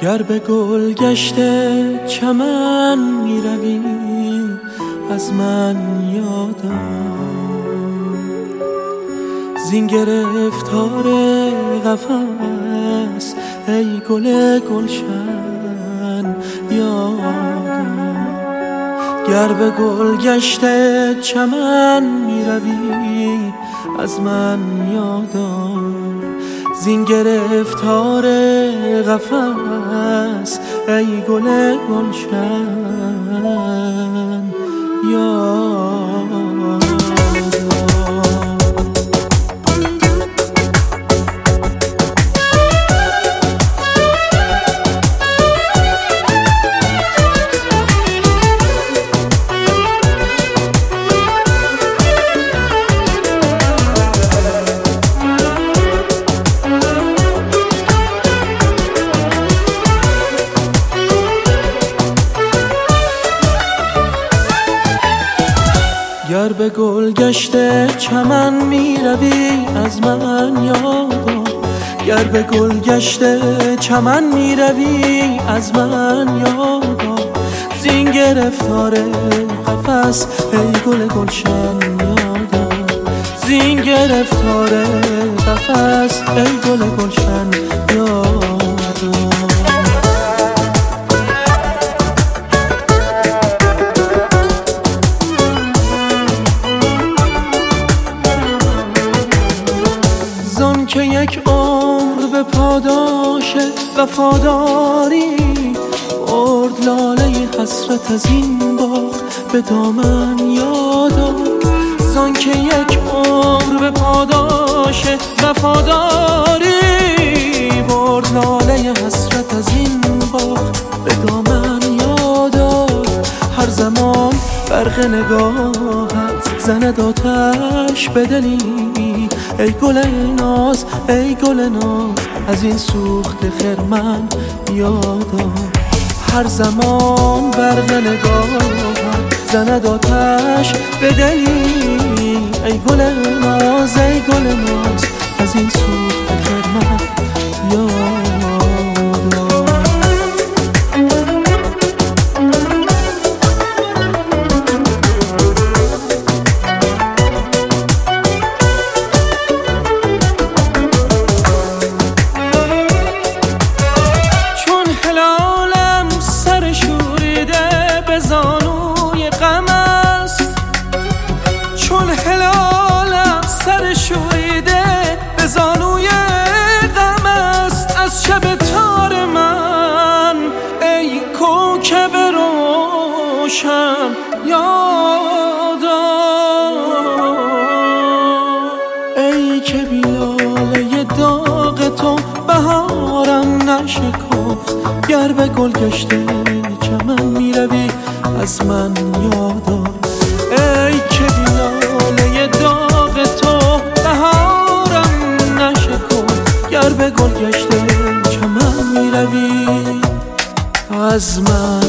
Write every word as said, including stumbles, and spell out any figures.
گر به گل گشته چمن می روی از من یادم، زین گرفتار قفس ای گل گلشن یادم. گر به گل گشته چمن می روی از من یادم، زین گرفتار قفس ای گل گلشن یادم. گر به گل گشته چمن می روی از من یادم، گر به گل گشته چمن می روی از من یادم، زین گرفتار قفس ای گل گلشن یادم، زین گرفتار قفس ای گل گلشن یادم. که یک عمر به پاداش وفاداری برد لاله حسرت از این باغ به دامن یادم، زان که یک عمر به پاداش وفاداری برد لاله حسرت از این باغ به دامن یادم. هر زمان برق نگاهت زند آتش به دلی ای گل ناز ای گل ناز از این سوخت خرمن یادم. هر زمان برق نگاهت زند آتش به دلی ای گل ناز ای گل ناز از این سوخت خرمن یادم. زانوی غم است چون هلالم سر شوریده به زانوی غم است از شب تار من ای کوکب روشن یادم، ای که بی لاله داغ تو بهارم نشکفت. گر به گل گشته چمن می روی از من یادم، ای که بی لاله داغ تو بهارم نشکفت. گر به گل گشته چمن می روی از من